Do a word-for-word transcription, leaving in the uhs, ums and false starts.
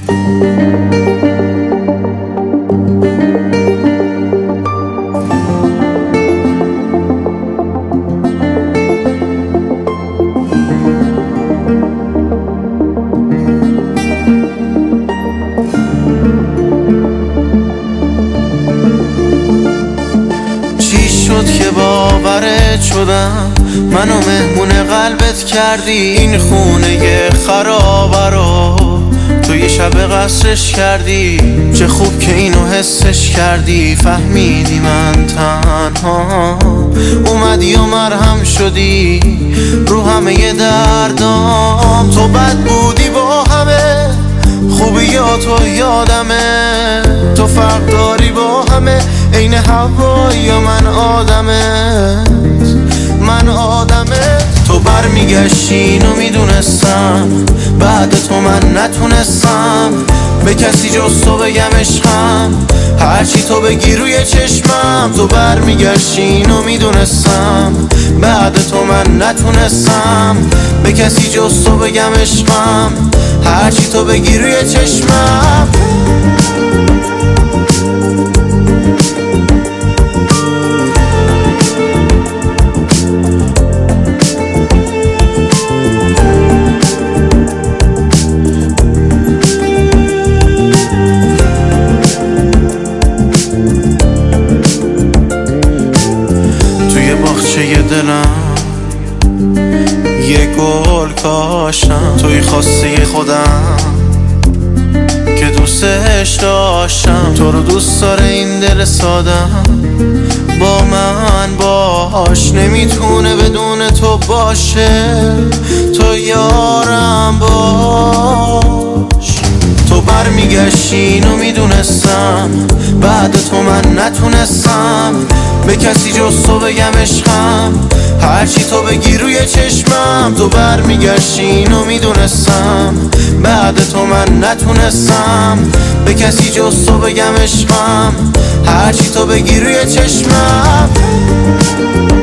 که باورت شدم، منو مهمون قلبت کردی. این خونه خرابه رو تو یه شب قصرش کردی. چه خوب که اینو حسش کردی، فهمیدی من تنها اومدی و مرهم شدی رو همه دردام. تو بد بودی با همه خوبیاتو یادمه، تو فرق داری با همه عین هوایی یا من آدمت، من آدمت. تو برمیگشتی اینو میدونستم، بعد تو من نتونستم به کسی جز تو بگم عشقم، هرچی تو بگی روی چشمم. تو برمیگشتی اینو میدونستم، بعد تو من نتونستم به کسی جز تو بگم عشقم، هرچی تو بگی روی چشمم. توی دلم یه گل کاشتم، توی خواسته خودم که دوستش داشتم. تو رو دوست داره این دل سادم، با من باش نمیتونه بدون تو باشه. تو یارم باش. تو برمیگشتی اینو میدونستم، بعد تو من نتونستم به کسی جز تو بگم عشقم، هرچی تو بگی روی چشمم. تو برمیگشتی اینو میدونستم، بعد تو من نتونستم به کسی جز تو بگم عشقم، هرچی تو بگی روی چشمم.